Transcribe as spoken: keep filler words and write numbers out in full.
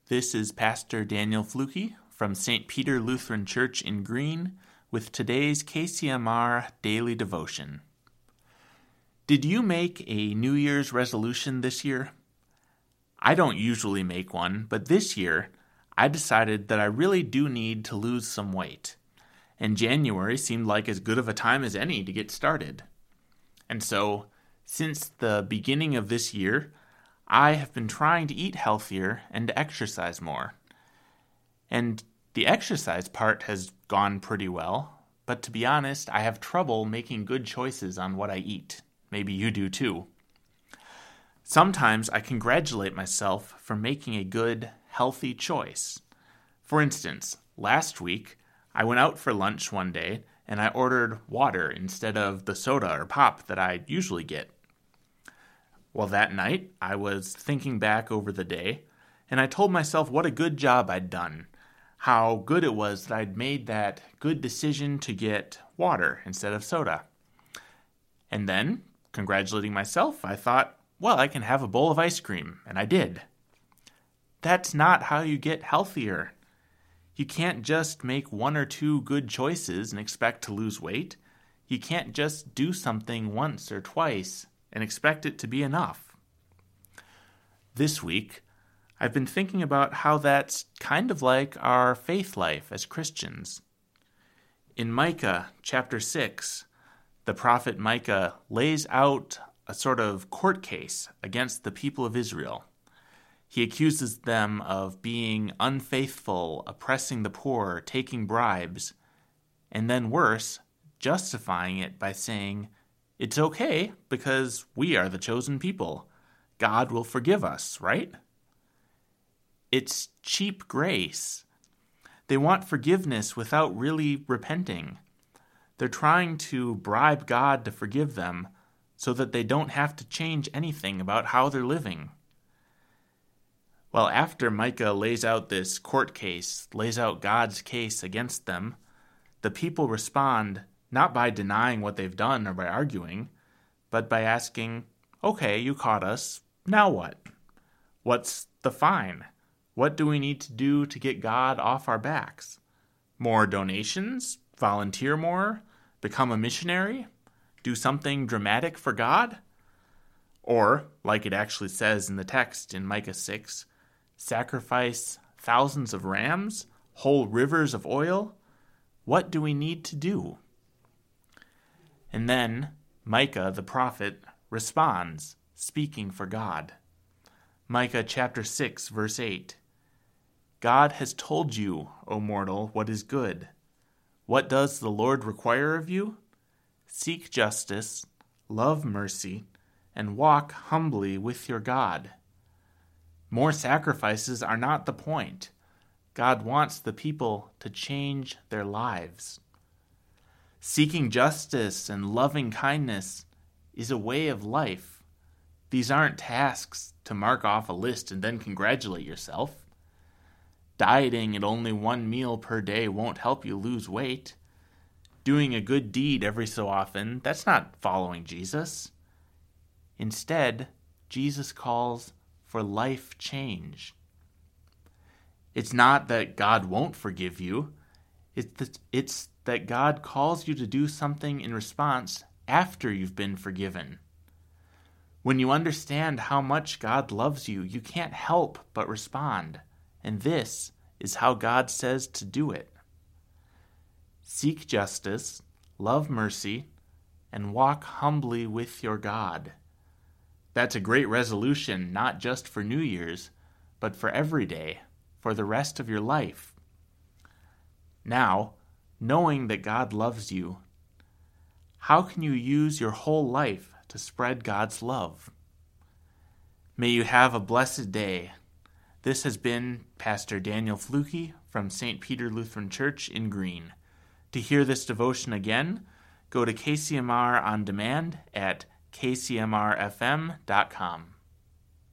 This is Pastor Daniel Fluke from Saint Peter Lutheran Church in Green with today's K C M R Daily Devotion. Did you make a New Year's resolution this year? I don't usually make one, but this year I decided that I really do need to lose some weight, and January seemed like as good of a time as any to get started. And so, since the beginning of this year, I have been trying to eat healthier and to exercise more. And the exercise part has gone pretty well, but to be honest, I have trouble making good choices on what I eat. Maybe you do too. Sometimes I congratulate myself for making a good, healthy choice. For instance, last week, I went out for lunch one day and I ordered water instead of the soda or pop that I usually get. Well, that night, I was thinking back over the day, and I told myself what a good job I'd done, how good it was that I'd made that good decision to get water instead of soda. And then, congratulating myself, I thought, well, I can have a bowl of ice cream, and I did. That's not how you get healthier. You can't just make one or two good choices and expect to lose weight. You can't just do something once or twice and expect it to be enough. This week, I've been thinking about how that's kind of like our faith life as Christians. In Micah chapter six, the prophet Micah lays out a sort of court case against the people of Israel. He accuses them of being unfaithful, oppressing the poor, taking bribes, and then worse, justifying it by saying, it's okay because we are the chosen people. God will forgive us, right? It's cheap grace. They want forgiveness without really repenting. They're trying to bribe God to forgive them so that they don't have to change anything about how they're living. Well, after Micah lays out this court case, lays out God's case against them, the people respond not by denying what they've done or by arguing, but by asking, okay, you caught us, now what? What's the fine? What do we need to do to get God off our backs? More donations? Volunteer more? Become a missionary? Do something dramatic for God? Or, like it actually says in the text in Micah six, sacrifice thousands of rams? Whole rivers of oil? What do we need to do? And then Micah, the prophet, responds, speaking for God. Micah chapter six, verse eight. God has told you, O mortal, what is good. What does the Lord require of you? Seek justice, love mercy, and walk humbly with your God. More sacrifices are not the point. God wants the people to change their lives. Seeking justice and loving kindness is a way of life. These aren't tasks to mark off a list and then congratulate yourself. Dieting at only one meal per day won't help you lose weight. Doing a good deed every so often, that's not following Jesus. Instead, Jesus calls for life change. It's not that God won't forgive you. It's that, it's that God calls you to do something in response after you've been forgiven. When you understand how much God loves you, you can't help but respond. And this is how God says to do it. Seek justice, love mercy, and walk humbly with your God. That's a great resolution, not just for New Year's, but for every day, for the rest of your life. Now, knowing that God loves you, how can you use your whole life to spread God's love? May you have a blessed day. This has been Pastor Daniel Fluke from Saint Peter Lutheran Church in Green. To hear this devotion again, go to K C M R On Demand at k c m r f m dot com.